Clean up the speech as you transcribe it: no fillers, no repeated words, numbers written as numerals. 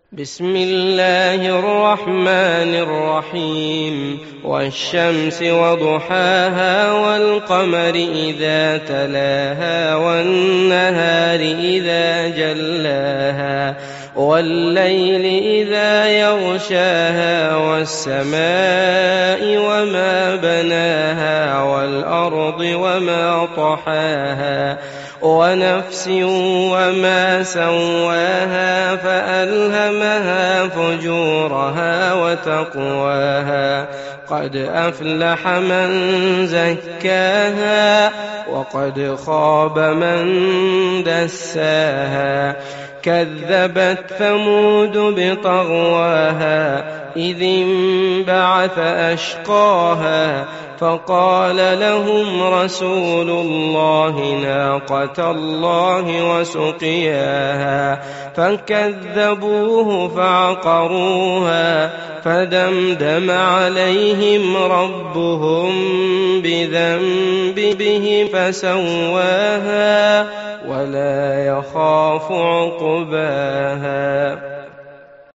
بسم الله الرحمن الرحيم والشمس وضحاها والقمر إذا تلاها والنهار إذا جلاها والليل إذا يغشاها والسماء وما بناها والأرض وما طحاها ونفس وما سواها فألهمها فجورها وتقواها قد أفلح من زكاها وقد خاب من دساها كذبت ثمود بطغواها إذ انبعث أشقاها فقال لهم رسول الله ناقة الله وسقياها فكذبوه فعقروها فدمدم عليهم ربهم بذنبهم فسواها ولا يخاف عقباها.